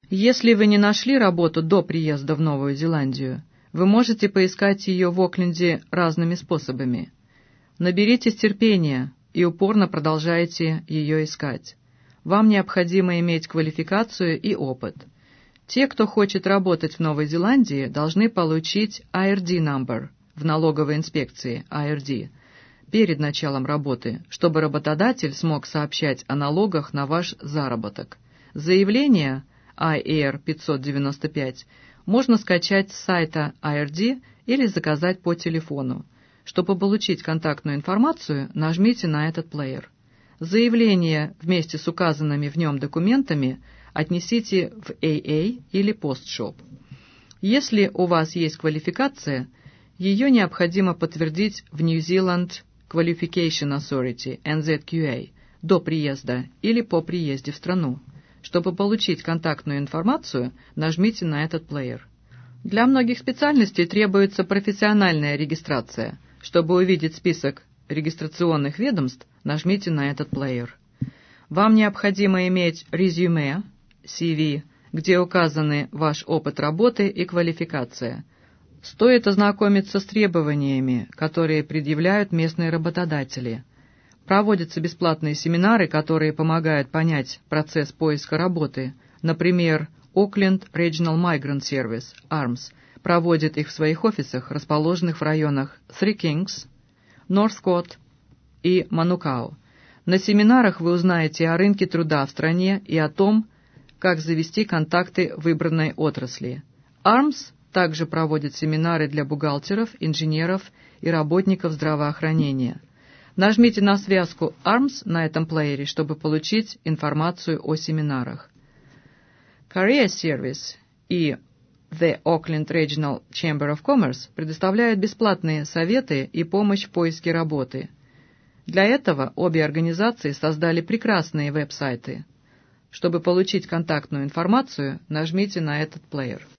Если вы не нашли работу до приезда в Новую Зеландию, вы можете поискать ее в Окленде разными способами. Наберитесь терпения и упорно продолжайте ее искать. Вам необходимо иметь квалификацию и опыт. Те, кто хочет работать в Новой Зеландии, должны получить IRD number в налоговой инспекции IRD перед началом работы, чтобы работодатель смог сообщать о налогах на ваш заработок. Заявление IR 595 можно скачать с сайта IRD или заказать по телефону. Чтобы получить контактную информацию, нажмите на этот плеер. Заявление вместе с указанными в нем документами отнесите в AA или PostShop. Если у вас есть квалификация, ее необходимо подтвердить в New Zealand Qualification Authority, NZQA, до приезда или по приезде в страну. Чтобы получить контактную информацию, нажмите на этот плеер. Для многих специальностей требуется профессиональная регистрация. Чтобы увидеть список регистрационных ведомств, нажмите на этот плеер. Вам необходимо иметь резюме, CV, где указаны ваш опыт работы и квалификация. Стоит ознакомиться с требованиями, которые предъявляют местные работодатели. Проводятся бесплатные семинары, которые помогают понять процесс поиска работы. Например, Auckland Regional Migrant Service, ARMS, проводит их в своих офисах, расположенных в районах Three Kings, Northcote и Манукау. На семинарах вы узнаете о рынке труда в стране и о том, как завести контакты в выбранной отрасли. ARMS также проводит семинары для бухгалтеров, инженеров и работников здравоохранения. Нажмите на связку ARMS на этом плеере, чтобы получить информацию о семинарах. Career Service и The Auckland Regional Chamber of Commerce предоставляют бесплатные советы и помощь в поиске работы. Для этого обе организации создали прекрасные веб-сайты. Чтобы получить контактную информацию, нажмите на этот плеер.